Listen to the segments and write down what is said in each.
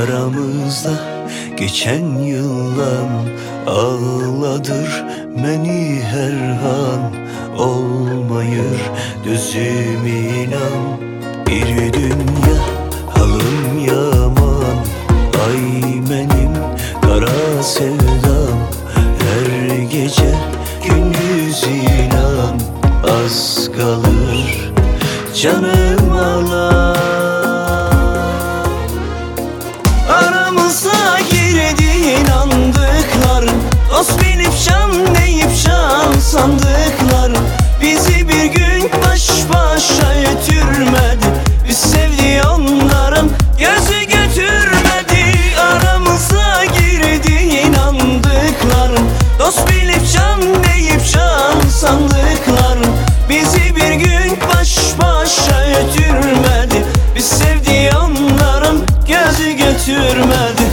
Aramızda geçen yıllar ağladır beni her an. Olmayır gözüm inan, bir dünya halım yaman. Ay benim kara sevdam, her gece gündüz inan. Az kalır canım ağlar. Aramıza girdi inandıklar, dost bilip şan deyip şan sandıklar. Bizi bir gün baş başa götürmedi, biz sevdi onların gözü götürmedi. Aramıza girdi inandıklar, dost bilip şan deyip şan sandıklar. Bizi bir gün baş başa götürmedi, biz sevdi onların gözü götürmedi.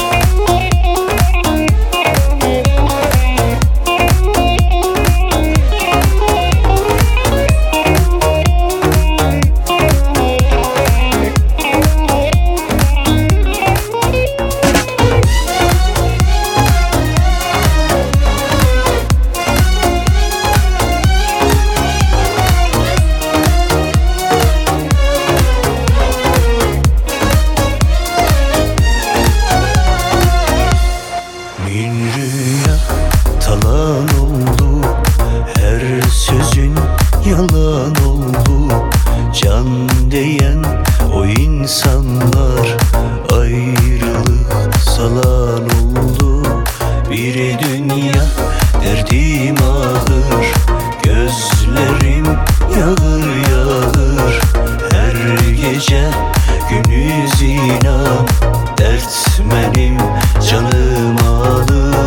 Bin rüya talan oldu, her sözün yalan oldu. Can diyen o insanlar ayrılık salan oldu. Bir dünya derdim ağır, gözlerim yağır yağır. Her gece gündüz inan, dert benim canım alır.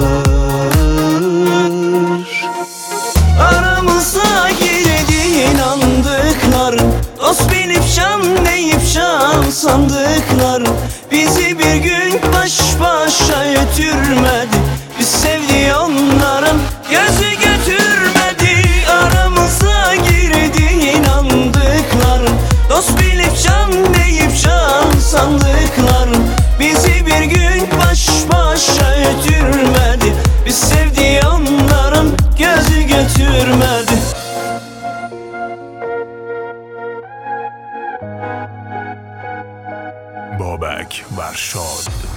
Aramıza girdi inandıklar, dost bilip şan deyip şan sandıklar. Bizi bir gün baş başa götürmedi, biz sevdi onların gözü götürmedi. Aramıza girdi inandıklar, dost bilip şan deyip şan sandıklar. Bizi bir gün baş başa götürmedi, biz sevdi onların gözü götürmedi. Bobek Varşod.